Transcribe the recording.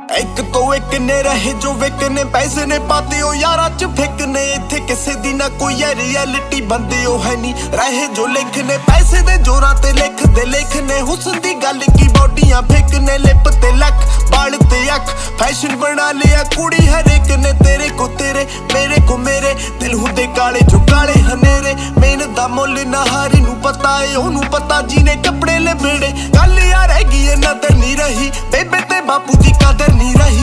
एक तो एक ने रहे जो विक ने पैसे ने पाते हो यारा च फिक ने इत्थे किसे दी ना कोई है रियलिटी बंदे हो है नी रहे जो लिखने पैसे दे जोरां ते लिखने हुस्न दी गल की बॉडियां फिकने लिप ते लक बाल ते अख फैशन बना लिया कुड़ी हर एक ने तेरे को तेरे मेरे को मेरे दिल हुंदे काले जो काले हनेरे मेहनत दा मुल ना हारी नू पता है ओनू पता जीने कपड़े ले बेड़े गल यार हैगी नदर नहीं रही बेबे ते बापू दी कदर नहीं रही।